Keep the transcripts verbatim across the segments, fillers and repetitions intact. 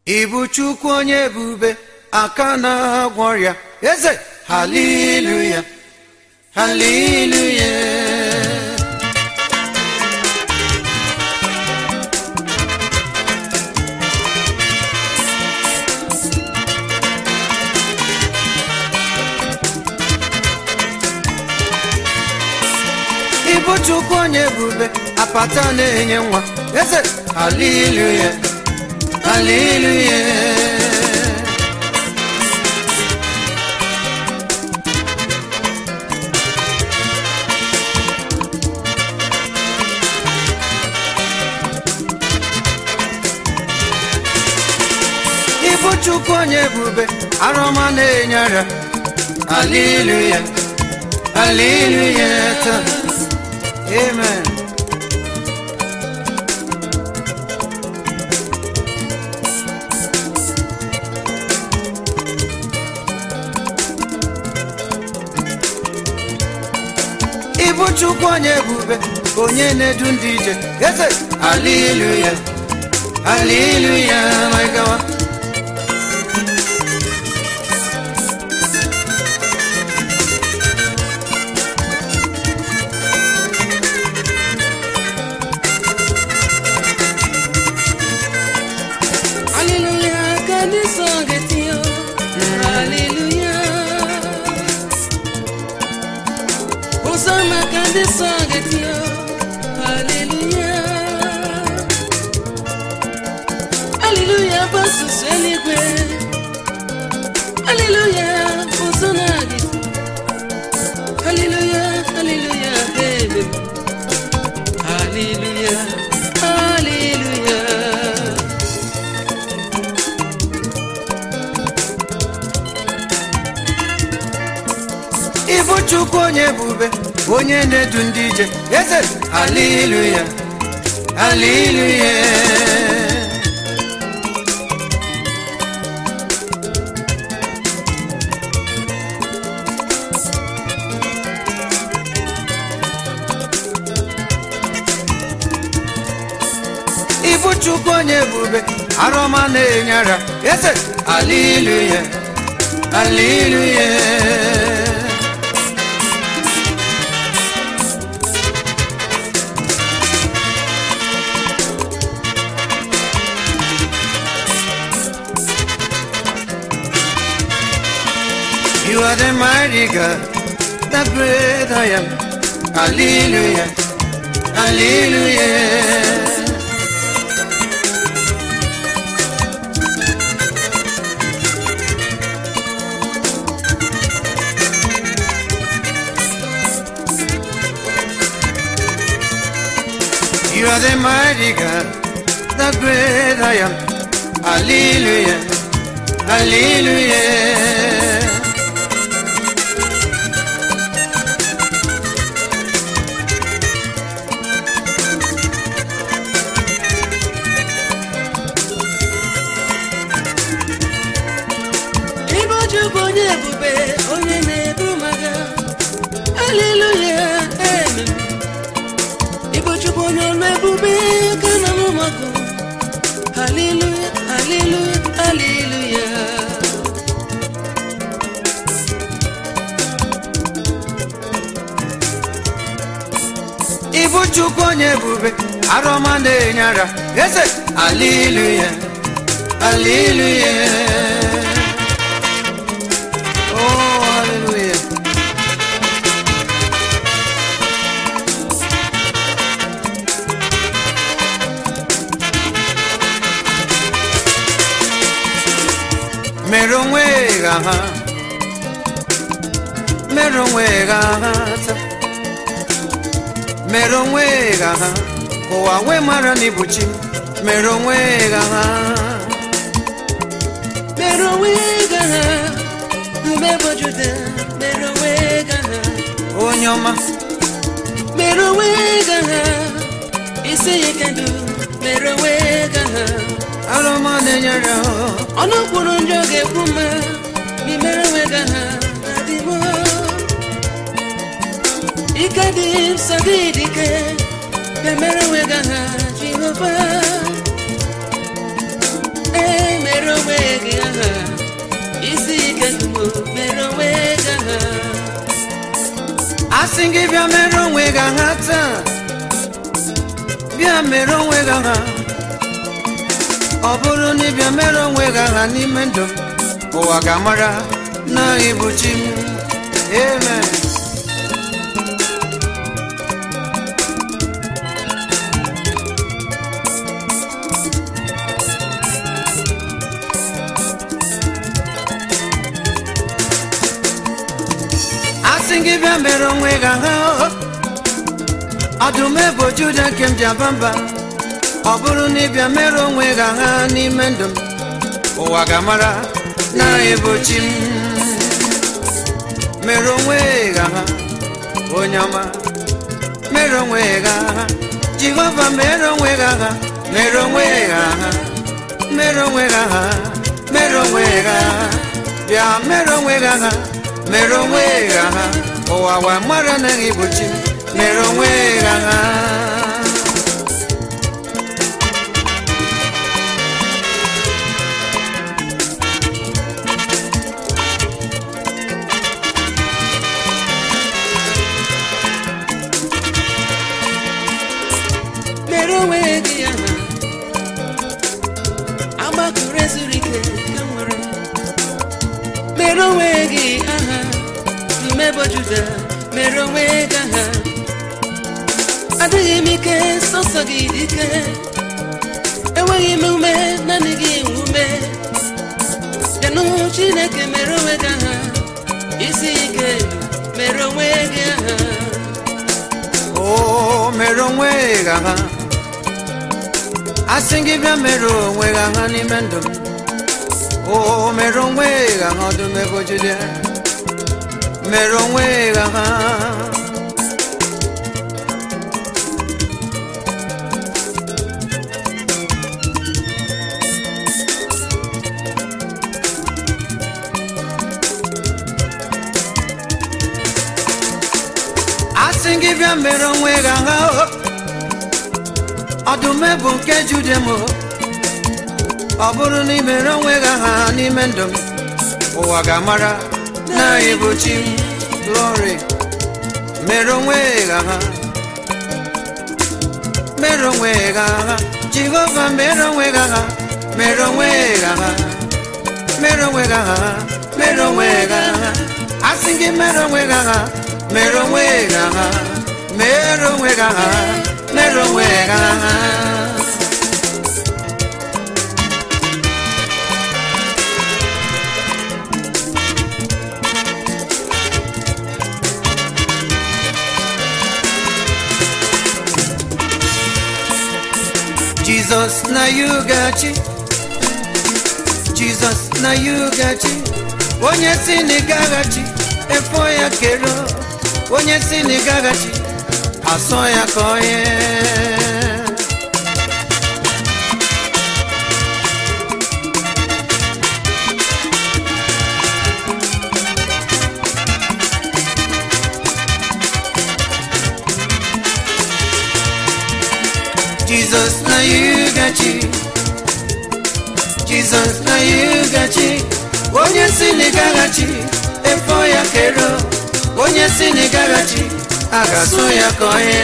Ibu Chukwu onye ebube aka na-agwọ ọrịa eze. Hallelujah, hallelujah. Ibu Chukwu onye ebube apata na-enye nwa eze. Hallelujah, hallelujah. Ibu Chukwu onye ebube arụma na-enye ara. Hallelujah, hallelujah. Amen. Ibu Chukwu onye ebube onye na-edu ndị ije eze. Hallelujah, hallelujah, my God. This song is you, hallelujah, hallelujah, versus anywhere, hallelujah, Hosanna, hallelujah, hallelujah, baby, hallelujah, hallelujah. Ibu Chukwu onye ebube onye na-edu ndị ije eze. Hallelujah, hallelujah. Ibu Chukwu onye ebube arụma na-enye ara eze. Hallelujah, hallelujah. You are the mighty God, the great I am. Hallelujah, hallelujah. You are the mighty God, the great I am. Hallelujah, hallelujah. Hallelujah, amen. Ibu Chukwu onye ebube kana mumako. Hallelujah, hallelujah, hallelujah. Ibu Chukwu onye ebube arụma na-enye ara eze. Hallelujah, hallelujah. Oh, hallelujah. Meron wega ha, meron wega ha, meron wega ha. Kowa we mara ni buchi, meron wega ha, meron wega ha. Numebo juda, meron wega ha. Onyoma, meron wega ha. Ise yekendu, meron wega ha. arụma na-enye ara. Ọnụ kwuru njọ ga-ekwu mma, mi meron wega ha. Adimo, ikadi sabidike, me meron wega ha. Jehovah, eh meron asị gị bịa mere onwe gị aha taa, bịa mere onwe gị aha. Ọ bụrụ na ị bịa mere onwe gị aha n'ime ndụ m, ụwa ga-amara na ị bụ chi m. Amen. Asị gị bịa mere onwe gị aha, ọdụm ebo Juda nke m ji aba mba. Ọ bụrụ na ị bịa mere onwe gị aha n'ime ndụ m, ụwa ga-amara na ị bụ chi m. Mere onwe gị aha, onye ọma, mere onwe gị aha. Jehova mere onwe gị aha, mere onwe gị aha, mere onwe gị aha, mere onwe gị aha. Bịa mere onwe gị aha, mere onwe gị aha. Ụwa wa mara na ị bụ chi m, mere onwe gị aha. mere onwe gị aha, agbakụrụ ezuru ike ka nwere. Mere onwe gị aha, Dumebo Juda, mere onwe gị aha. Adịghị m ike, sọsọ gị dị ike. Enweghị m ume, naanị gị nwe ume. Bịanụ Chineke mere onwe gị aha, isi ike mere onwe gị aha. Oh, mere onwe gị aha. Asị gị bịa mere onwe gị aha n'ime ndụ m. Oh, mere onwe gị aha, Dumebo Juda, mere onwe gị aha. Asị gị bịa mere onwe gị aha, ọdụm ebo nke Juda m. Ọ bụrụ na ị mere onwe gị aha n'ime ndụ m, ụwa ga-amara na ị bụ chi m. Glory. Mere onwe gị aha, mere onwe gị aha. Jehova mere onwe gị aha, mere onwe gị aha, mere onwe gị aha, mere onwe gị aha. Asị gị mere onwe gị aha, mere onwe gị aha, mere onwe gị aha, mere onwe gị aha. Jesus na you got you, Jesus na you got you. Onye si ni gagachi, efo ya kero. Onye si ni gagachi, aso ya koye. Jesus na you got you, Jesus na you got you. Onye si ni gagachi, efo ya kero. Onye si ni gagachi, agaso ya koye.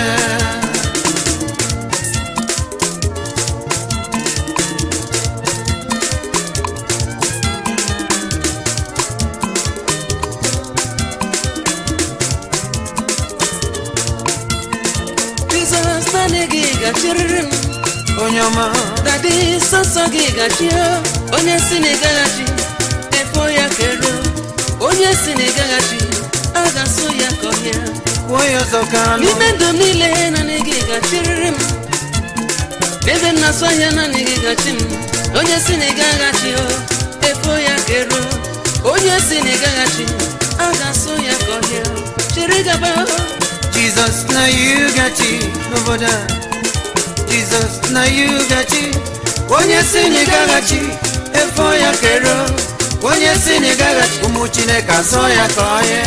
Jesus na gi gachirim, Onyoma, Daddy sọsọ gị gachio. Onye si ni gagachi, efo ya kero. Onye si ni gagachi, agaso ya koye. woyo zokano. N'ime ndụ niile na gị gachiriri m, eze nna so ya na gị gachi m. Onye si ni gagachi o, efo ya kero. Onye si ni gagachi, agaso ya koye. Chiri gaba. Jesus na you got you, noboda. Jesus na you got you. Onye si ni gagachi, efo ya kero. Onye si ni gagachi, umu Chineke aso ya koye.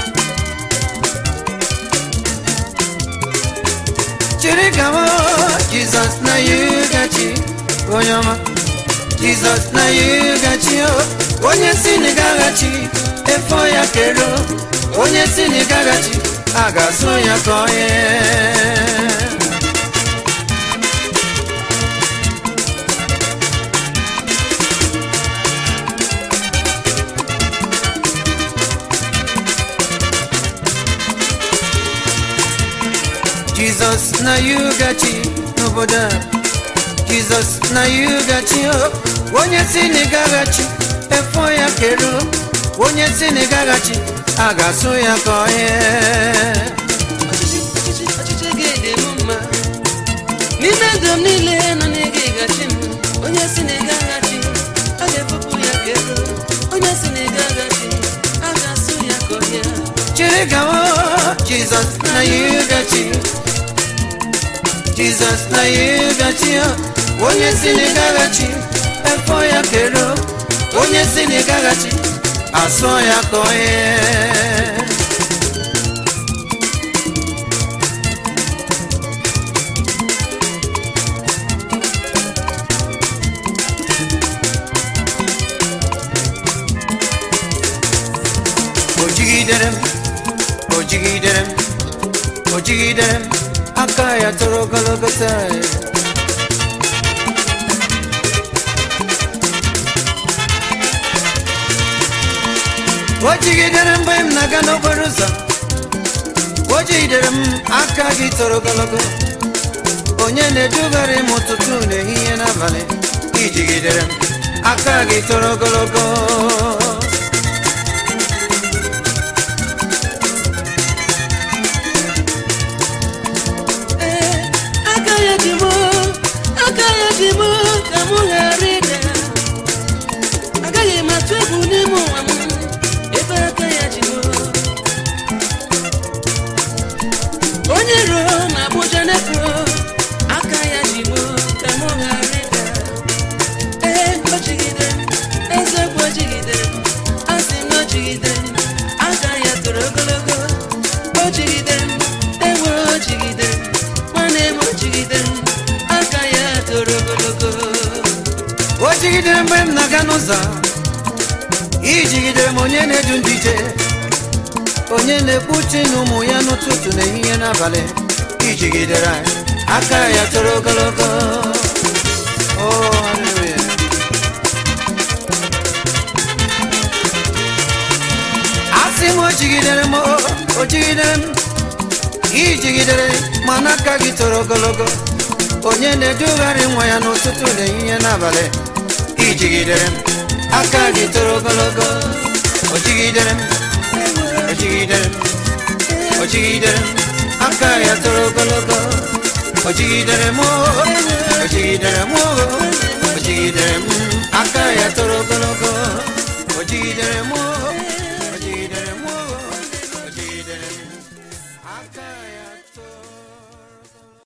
Chirigamo, Jesus na you got you onye ọma Jesus na you got you onye si na gagachi efo ya kero onye si na gagachi aga so ya koye Jesus na you got you noboda Jesus na you got you onye si na gagachi efo ya kero onye si na gagachi aga so ya koye ọchịchị gede mma n'ime ndụ m niile nọ n'ege gachi m onye si na gagachi a ga-efopụ ya kero onye si na gagachi a ga-asụ ya koye chere gawo Jesus na you got you Jesus na you got you onye si na gagachi efo ya kero onye si na gagachi aso ya koye ojigiderem ojigiderem ojigiderem akaya toro galogosai ojigiderem bayim nagano baruza ojigiderem akagi toro galogo onye nedugari mututu nehiye n'abalị ijigiderem akagi toro galogo Jimo kamuharida agaye matwebu nemo amu ebe aka ya jimo onye ro na Abuja nepro aka ya jimo kamuharida eh ochigide eze ochigide asi no ochigide aka ya toro gologo ochigide ewo ochigide mane mo ochigide ojigidere mgbe m na-aga n'ụzọ ijigidere m onye na-edu ndije onye na-ekpuchi n'ụmụ ya n'ụtụtụ n'ehihie n'abalị ijigidere anyị aka ya toro ogologo oh hallelujah asị m ojigidere m ojigidere m ijigidere mana aka gị toro ogologo onye na-edugharị nwa ya n'ụtụtụ n'ehihie n'abalị ijigidere m aka gị toro ogologo ojigidere m ojigidere m ojigidere m aka ya toro ogologo ojigidere m ojigidere m ojigidere m aka ya toro ogologo